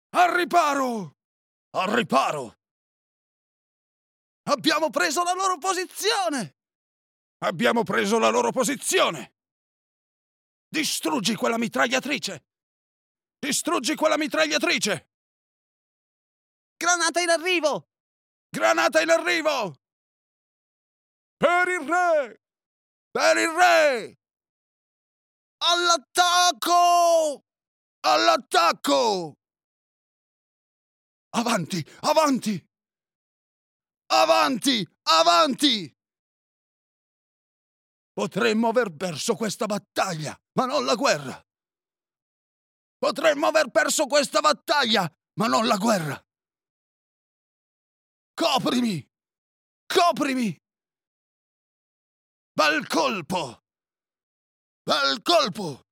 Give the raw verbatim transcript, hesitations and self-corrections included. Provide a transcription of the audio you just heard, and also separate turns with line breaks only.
Al riparo! Al riparo! Abbiamo preso la loro posizione! Abbiamo preso la loro posizione! Distruggi quella mitragliatrice! Distruggi quella mitragliatrice!
Granata in arrivo!
Granata in arrivo! Per il re! Per il re!
All'attacco!
All'attacco! Avanti! Avanti! Avanti! Avanti! Potremmo aver perso questa battaglia, ma non la guerra! Potremmo aver perso questa battaglia, ma non la guerra! Coprimi! Coprimi! Bel colpo! Bel colpo!